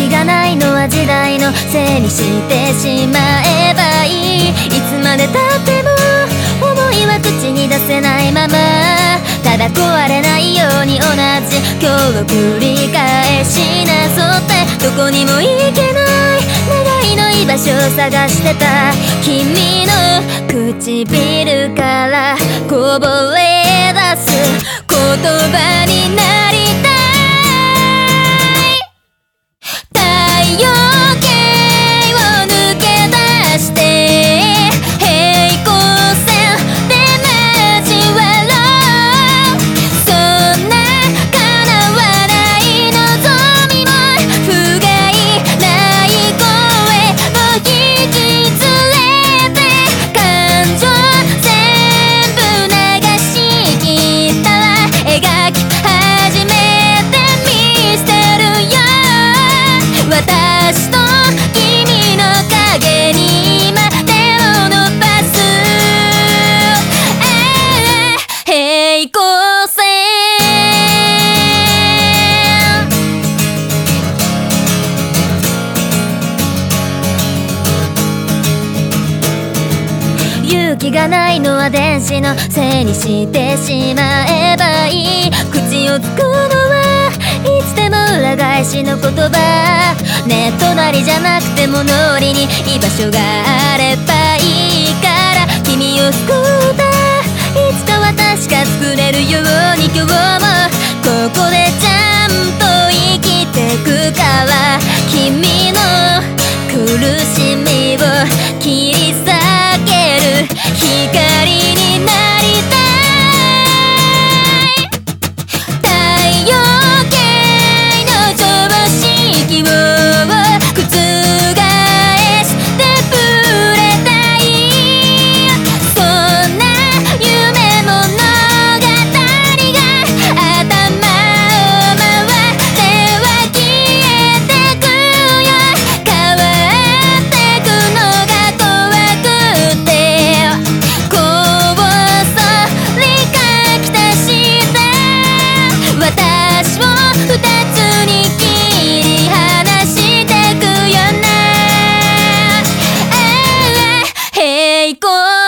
がないのは時代のせいにしてしまえばいい。いつまでたっても思いは口に出せないまま、ただ壊れないように同じ今日を繰り返しなそって、どこにも行けない願いの居場所を探してた君の唇からこぼれ出す言葉になりたい。太陽系を抜け出して平行線で交わろう。そんな叶わない望みも不甲斐ない声を引き連れて、感情全部流しきったら描き始めてみせるよ。私と君の影に今手を伸ばす、平行線。勇気がないのは電子のせいにしてしまえばいい。口をつくのはいつでも裏返しの言葉ね。隣じゃなくても脳裏に居場所があればいいから、君を救ったいつか私が作れるように今日もここでちゃんと生きてくから、君の苦しみを切り裂ける光になりたい。太陽系の常識を覆して触れたい。そんな夢物語が頭を回っては消えてくよ。変わってくのが怖くてこっそり書き足して私を二つに切り離してくよね。平行